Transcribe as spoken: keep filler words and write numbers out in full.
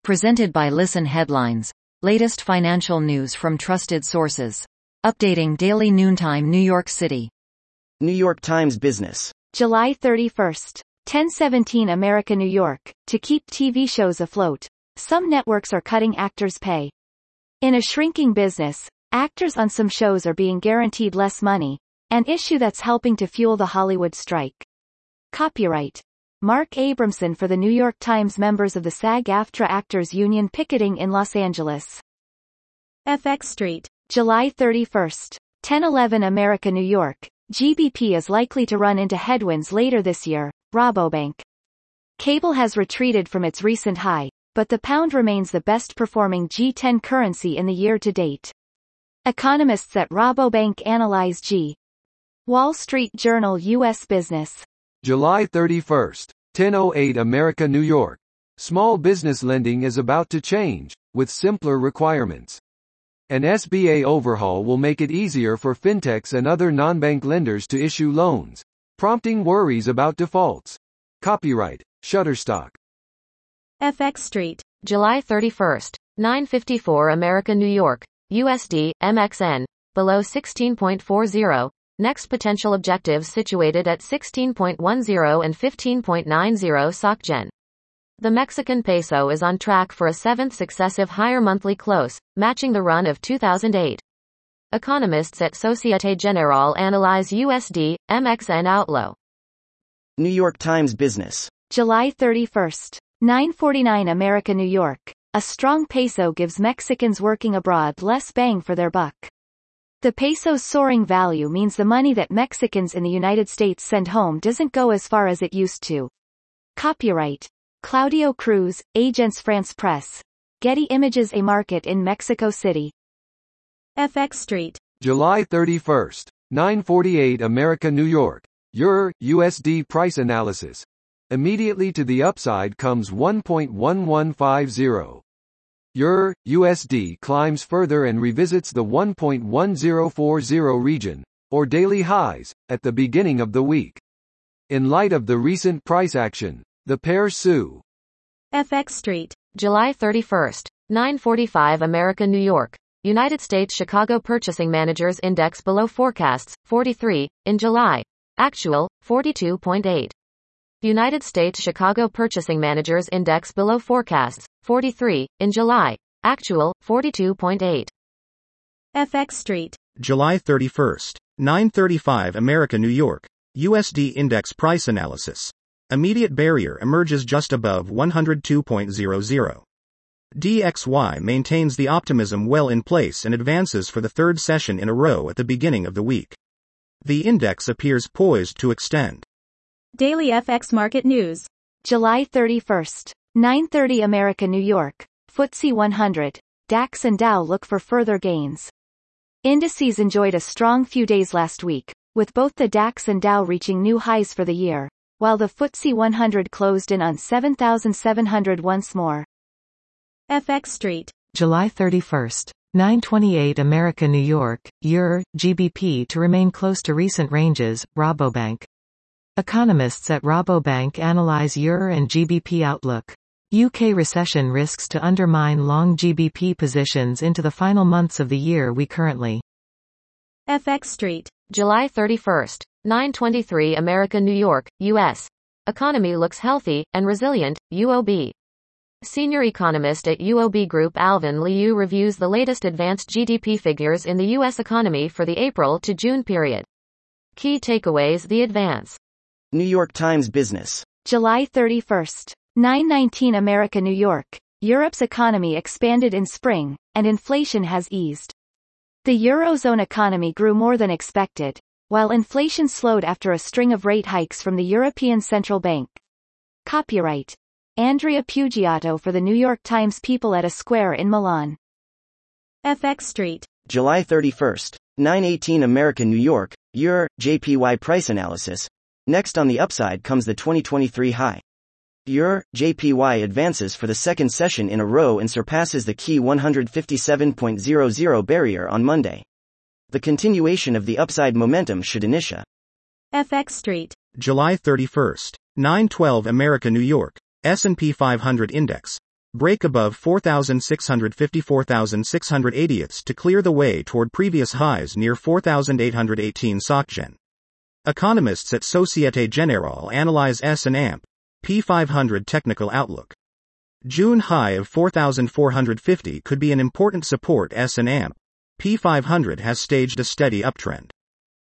Presented by Listen Headlines. Latest financial news from trusted sources. Updating daily noontime New York City. New York Times Business. July thirty-first. ten seventeen America New York. To keep T V shows afloat, some networks are cutting actors' pay. In a shrinking business, actors on some shows are being guaranteed less money, an issue that's helping to fuel the Hollywood strike. Copyright Mark Abramson for the New York Times. Members of the SAG-AFTRA Actors Union picketing in Los Angeles. F X Street. July thirty-first. ten eleven America New York. G B P is likely to run into headwinds later this year, Rabobank. Cable has retreated from its recent high, but the pound remains the best-performing G ten currency in the year to date. Economists at Rabobank analyze G. Wall Street Journal U S Business. July thirty-first. ten oh eight America New York. Small business lending is about to change, with simpler requirements. An S B A overhaul will make it easier for fintechs and other non-bank lenders to issue loans, prompting worries about defaults. Copyright Shutterstock. F X Street. July thirty-first. nine fifty-four America New York. U S D, M X N, below sixteen point four zero. Next potential objectives situated at sixteen point one zero and fifteen point nine zero SocGen. The Mexican peso is on track for a seventh successive higher monthly close, matching the run of two thousand eight. Economists at Societe Generale analyze U S D, M X N outlook. New York Times Business. July thirty-first. nine forty-nine America New York. A strong peso gives Mexicans working abroad less bang for their buck. The peso's soaring value means the money that Mexicans in the United States send home doesn't go as far as it used to. Copyright Claudio Cruz, Agence France Presse. Getty Images. A market in Mexico City. F X Street. July thirty-first. nine forty-eight America New York. Euro U S D price analysis. Immediately to the upside comes one point one one five zero. Euro U S D climbs further and revisits the one point one zero four zero region, or daily highs, at the beginning of the week. In light of the recent price action, the pair sue. F X Street. July thirty-first. nine forty-five America New York. United States Chicago Purchasing Managers Index below forecasts, forty-three, in July. Actual, forty-two point eight. United States Chicago Purchasing Managers Index below forecasts, forty-three, in July. Actual, forty-two point eight. F X Street. July thirty-first. nine thirty-five America New York. U S D Index Price Analysis. Immediate barrier emerges just above one hundred two point zero zero. D X Y maintains the optimism well in place and advances for the third session in a row at the beginning of the week. The index appears poised to extend. Daily F X Market News. July thirty-first. nine thirty America New York. F T S E one hundred. DAX and Dow look for further gains. Indices enjoyed a strong few days last week, with both the DAX and Dow reaching new highs for the year, while the F T S E one hundred closed in on seven thousand seven hundred once more. F X Street. July thirty-first. nine twenty-eight America New York. Euro G B P to remain close to recent ranges, Rabobank. Economists at Rabobank analyze Euro and G B P outlook. U K recession risks to undermine long G B P positions into the final months of the year. We currently. F X Street. July thirty-first. nine twenty-three America New York, U S. Economy looks healthy and resilient, U O B. Senior economist at U O B Group Alvin Liu reviews the latest advanced G D P figures in the U S economy for the April to June period. Key takeaways. The advance. New York Times Business. July thirty-first. nine nineteen America New York. Europe's economy expanded in spring, and inflation has eased. The Eurozone economy grew more than expected, while inflation slowed after a string of rate hikes from the European Central Bank. Copyright Andrea Pugiato for the New York Times. People at a square in Milan. F X Street. July thirty-first. nine eighteen America New York. Euro J P Y price analysis. Next on the upside comes the twenty twenty-three high. Euro J P Y advances for the second session in a row and surpasses the key one hundred fifty-seven point zero zero barrier on Monday. The continuation of the upside momentum should initia. F X Street. July thirty-first. nine twelve America New York. S and P five hundred Index. break above four thousand six hundred fifty to four thousand six hundred eighty to clear the way toward previous highs near four thousand eight hundred eighteen SocGen. Economists at Societe Generale analyze S and P five hundred technical outlook. June high of four thousand four hundred fifty could be an important support. S and P five hundred has staged a steady uptrend.